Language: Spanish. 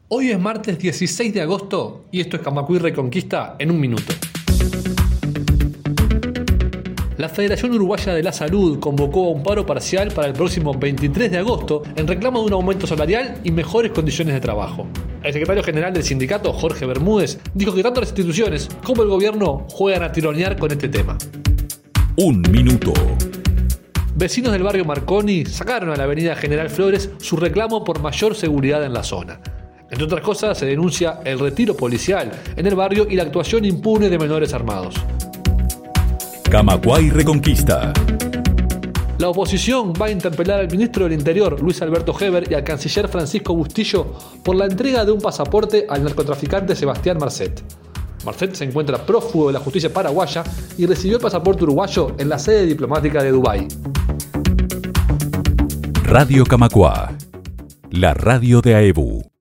Hoy es martes 16 de agosto y esto es Camacuay Reconquista en un minuto. La Federación Uruguaya de la Salud convocó a un paro parcial para el próximo 23 de agosto en reclamo de un aumento salarial y mejores condiciones de trabajo. El secretario general del sindicato, Jorge Bermúdez, dijo que tanto las instituciones como el gobierno juegan a tironear con este tema. Un minuto. Vecinos del barrio Marconi sacaron a la avenida General Flores su reclamo por mayor seguridad en la zona. Entre otras cosas, se denuncia el retiro policial en el barrio y la actuación impune de menores armados. Camacuay Reconquista. La oposición va a interpelar al ministro del Interior, Luis Alberto Heber, y al canciller Francisco Bustillo por la entrega de un pasaporte al narcotraficante Sebastián Marcet. Marcet se encuentra prófugo de la justicia paraguaya y recibió el pasaporte uruguayo en la sede diplomática de Dubái. Radio Camacuá, la radio de AEBU.